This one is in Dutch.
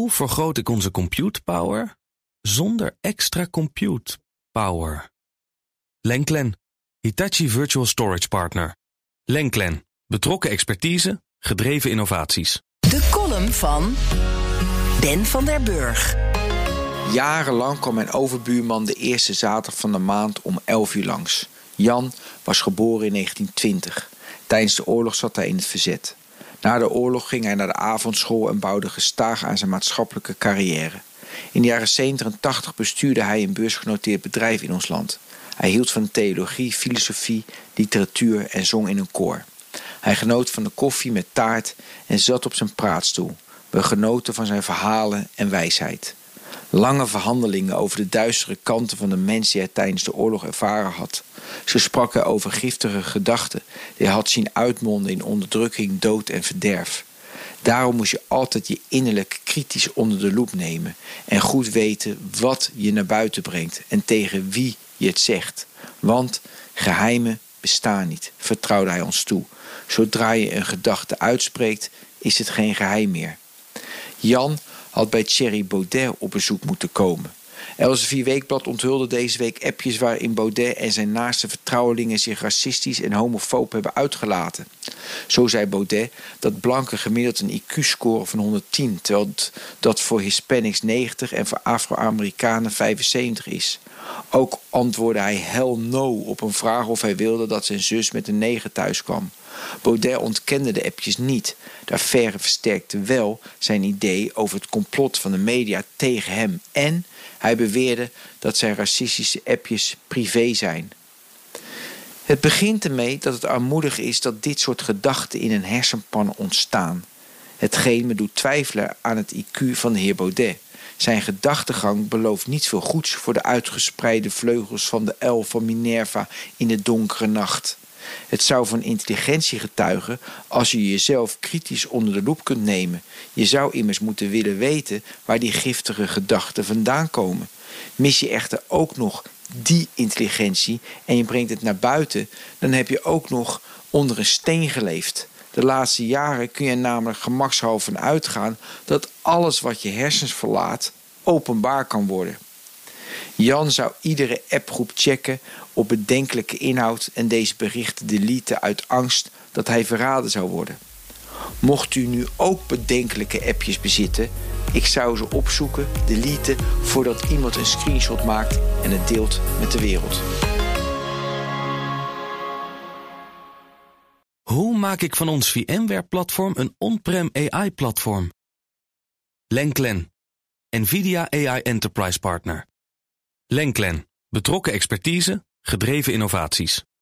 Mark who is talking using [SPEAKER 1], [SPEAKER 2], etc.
[SPEAKER 1] Hoe vergroot ik onze compute power zonder extra compute power? Lenklen, Hitachi Virtual Storage Partner. Lenklen, betrokken expertise, gedreven innovaties.
[SPEAKER 2] De column van Ben van der Burg.
[SPEAKER 3] Jarenlang kwam mijn overbuurman de eerste zaterdag van de maand om 11 uur langs. Jan was geboren in 1920. Tijdens de oorlog zat hij in het verzet. Na de oorlog ging hij naar de avondschool en bouwde gestaag aan zijn maatschappelijke carrière. In de jaren 70 en 80 bestuurde hij een beursgenoteerd bedrijf in ons land. Hij hield van theologie, filosofie, literatuur en zong in een koor. Hij genoot van de koffie met taart en zat op zijn praatstoel. We genoten van zijn verhalen en wijsheid. Lange verhandelingen over de duistere kanten van de mens die hij tijdens de oorlog ervaren had. Zo sprak hij over giftige gedachten die hij had zien uitmonden in onderdrukking, dood en verderf. Daarom moest je altijd je innerlijk kritisch onder de loep nemen en goed weten wat je naar buiten brengt en tegen wie je het zegt. Want geheimen bestaan niet, vertrouwde hij ons toe. Zodra je een gedachte uitspreekt, is het geen geheim meer. Jan had bij Thierry Baudet op bezoek moeten komen. Elsevier Weekblad onthulde deze week appjes waarin Baudet en zijn naaste vertrouwelingen zich racistisch en homofoob hebben uitgelaten. Zo zei Baudet dat blanken gemiddeld een IQ-score van 110, terwijl dat voor Hispanics 90 en voor Afro-Amerikanen 75 is. Ook antwoordde hij hell no op een vraag of hij wilde dat zijn zus met een neger thuis kwam. Baudet ontkende de appjes niet. D'Affaire versterkte wel zijn idee over het complot van de media tegen hem en hij beweerde dat zijn racistische appjes privé zijn. Het begint ermee dat het armoedig is dat dit soort gedachten in een hersenpan ontstaan. Hetgeen me doet twijfelen aan het IQ van de heer Baudet. Zijn gedachtegang belooft niet veel goeds voor de uitgespreide vleugels van de uil van Minerva in de donkere nacht. Het zou van intelligentie getuigen als je jezelf kritisch onder de loep kunt nemen. Je zou immers moeten willen weten waar die giftige gedachten vandaan komen. Mis je echter ook nog die intelligentie en je brengt het naar buiten, dan heb je ook nog onder een steen geleefd. De laatste jaren kun je er namelijk gemakshalve van uitgaan dat alles wat je hersens verlaat openbaar kan worden. Jan zou iedere appgroep checken op bedenkelijke inhoud en deze berichten deleten uit angst dat hij verraden zou worden. Mocht u nu ook bedenkelijke appjes bezitten, ik zou ze opzoeken, deleten voordat iemand een screenshot maakt en het deelt met de wereld.
[SPEAKER 1] Hoe maak ik van ons VMware-platform een on-prem AI-platform? Lenklen, NVIDIA AI Enterprise Partner. Lenklen, betrokken expertise, gedreven innovaties.